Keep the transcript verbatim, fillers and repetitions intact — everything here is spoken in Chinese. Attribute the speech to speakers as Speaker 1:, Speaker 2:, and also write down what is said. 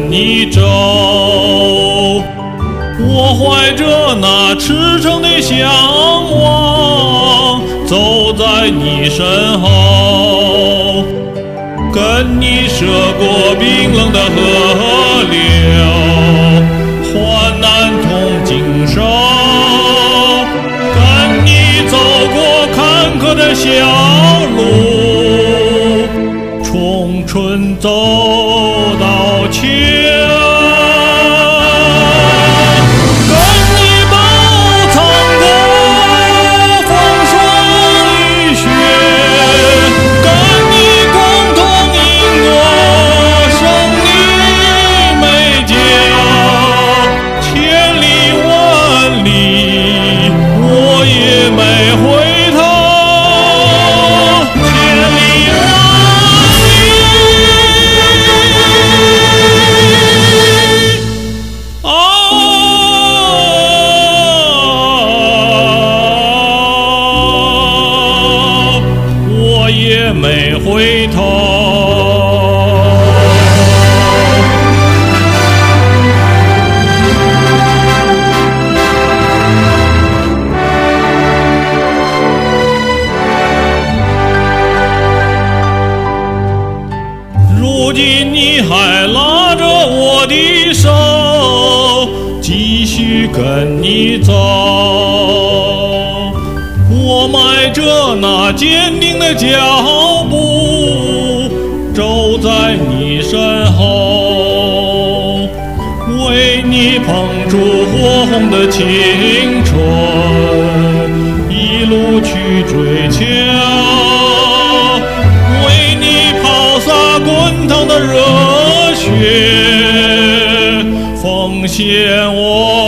Speaker 1: 你走。我怀着那赤诚的向往，走在你身后，跟你涉过冰冷的河流，患难同经受，跟你走过坎坷的小路，从春走到秋。也没回头。如今你还拉着我的手，继续跟你走。我迈着那坚定的脚步，走在你身后，为你捧出火红的青春，一路去追求，为你抛洒滚烫的热血，奉献我